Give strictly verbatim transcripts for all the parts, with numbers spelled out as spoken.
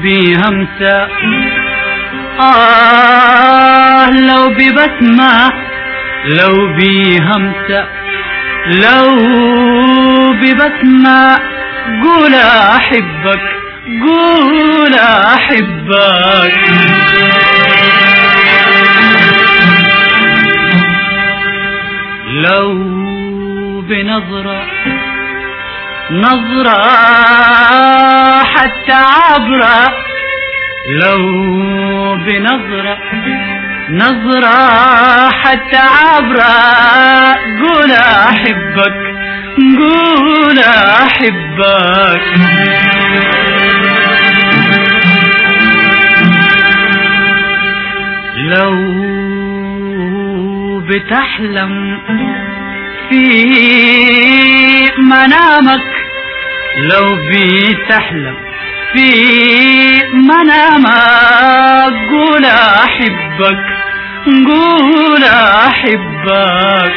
بهمسة، آه لو ببسمة، لو بهمسة، لو ببسمة، قول أحبك، قول أحبك. لو بنظرة، نظرة حتى عبرة، لو بنظرة، نظرة حتى عبرة، قول أحبك، قول أحبك. لو بتحلم في منامك، لو بتحلم في منامك، قول أحبك، قول أحبك.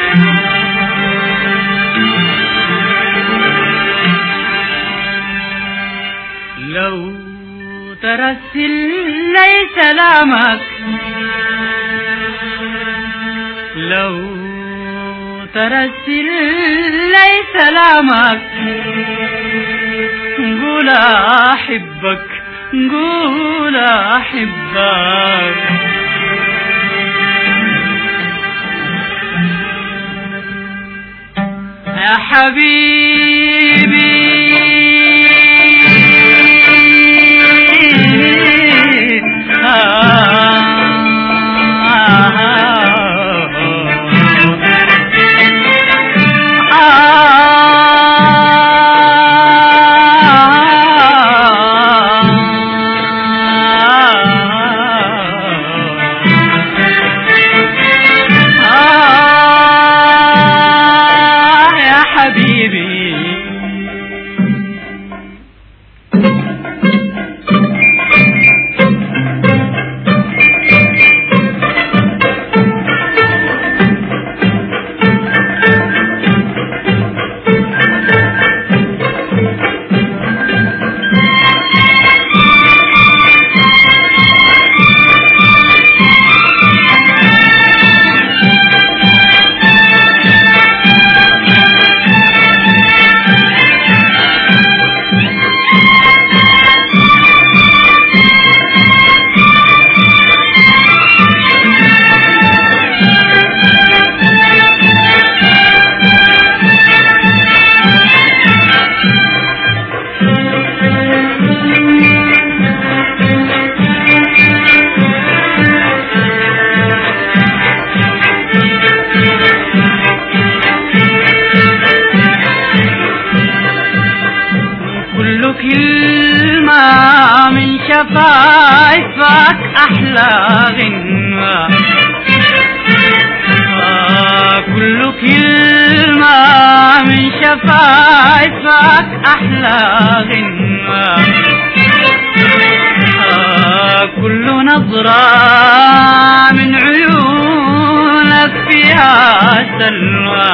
لو ترسل لي سلامك، لو ترسل لي سلامك، قول أحبك، قول أحبك. يا حبيبي كلمة من شفايفك أحلى غنوة، آه كل كلمة من شفايفك أحلى غنوة، آه كل نظرة من عيونك فيها سلوى،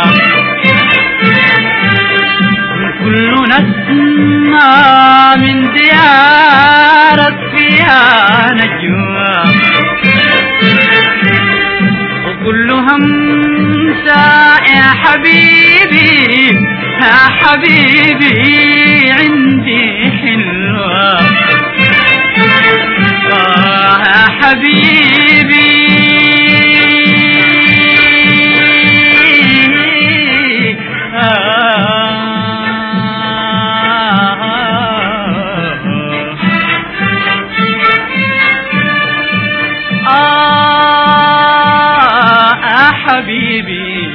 كل نسمة من ديارك فيها نجوى، وكل همسة يا حبيبي يا حبيبي عندي حلوة، آه يا حبيبي حبيبي.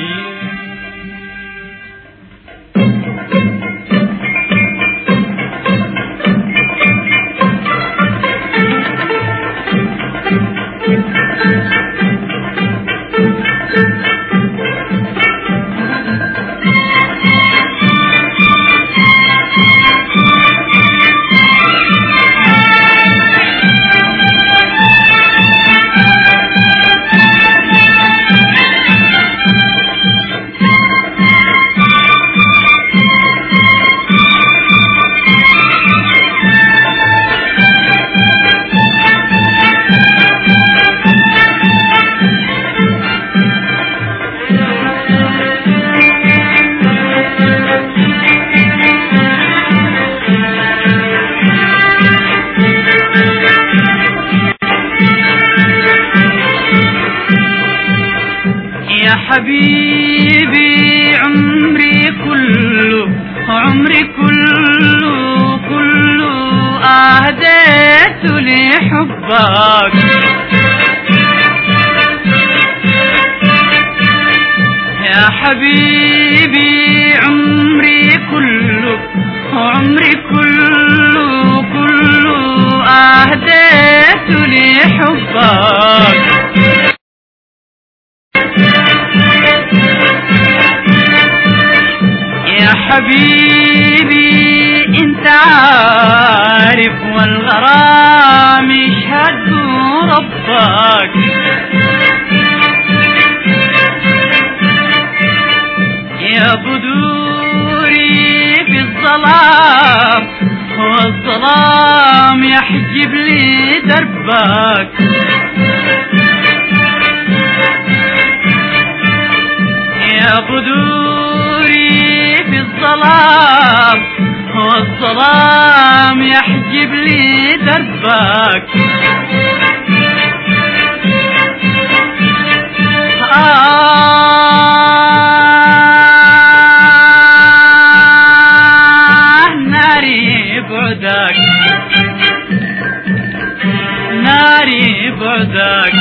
حبيبي عمري كله عمري كله كله أهديت لحبك يا حبيبي عمري كله عمري كله كله أهديت لحبك يا حبيبي انت عارف والغرام يشهد ربك يا بدوري في الظلام والظلام يحجب لي دربك يا بدوري في الظلام والظلام يحجب لي دربك آه ناري بعدك ناري بعدك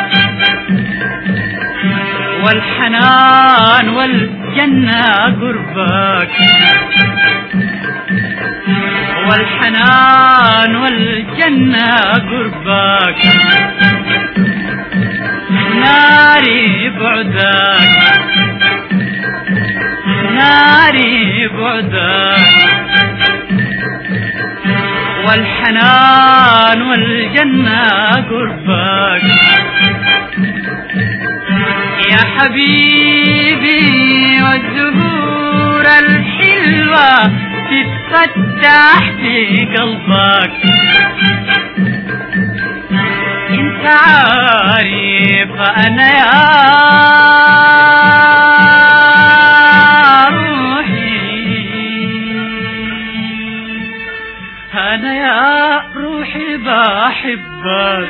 والحنان والجنة قربك والحنان والجنة قربك ناري بعدك ناري بعدك والحنان والجنة قربك يا حبيبي والزهور الحلوة تتفتح في قلبك انت عارف انا يا روحي انا يا روحي بحبك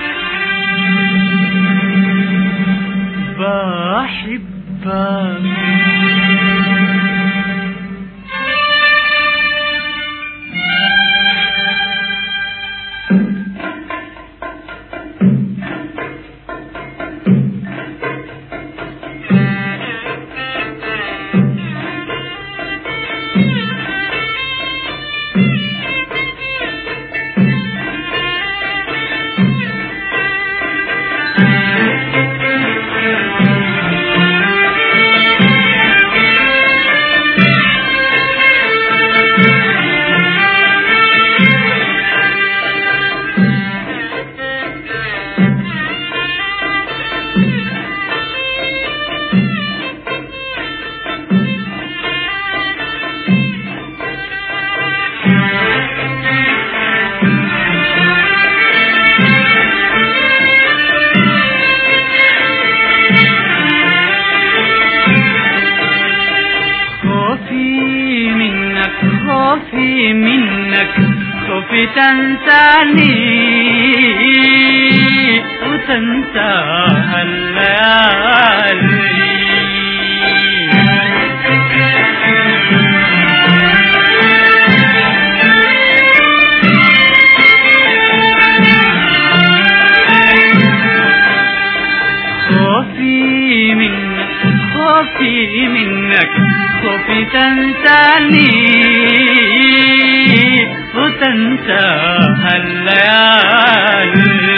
بحبك خوفي منك خوفي تنساني وتنسى الليالي خوفي منك خوفي منك خوفي تنساني وتنسى الليالي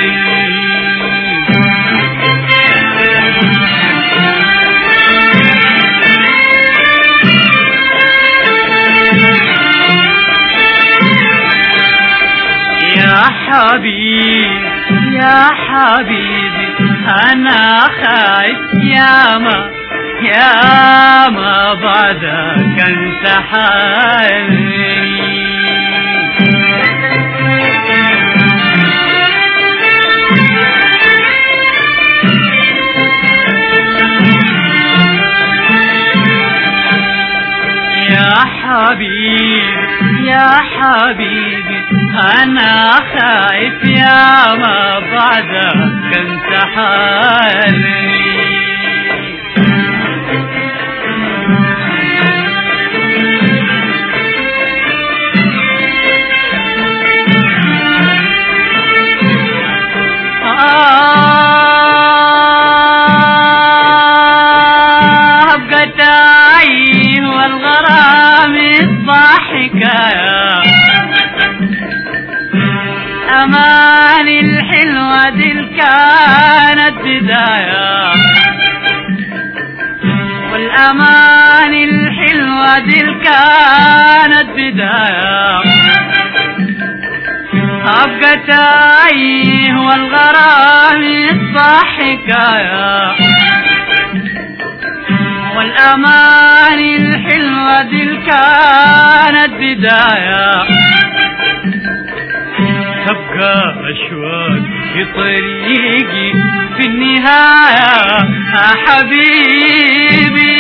يا حبيبي يا حبيبي أنا خايف ياما ياما بعدك انت حالي يا حبيبي يا حبيبي أنا خايف ياما بعدك انت حالي حكاية. أماني الحلوة دي كانت بداية، والأماني الحلوة دي كانت بداية. أبقى تايه والغرام يصبح حكاية، والأماني الحلوة دي كانت بداية. تبقى أشواق في طريقي في النهاية يا حبيبي.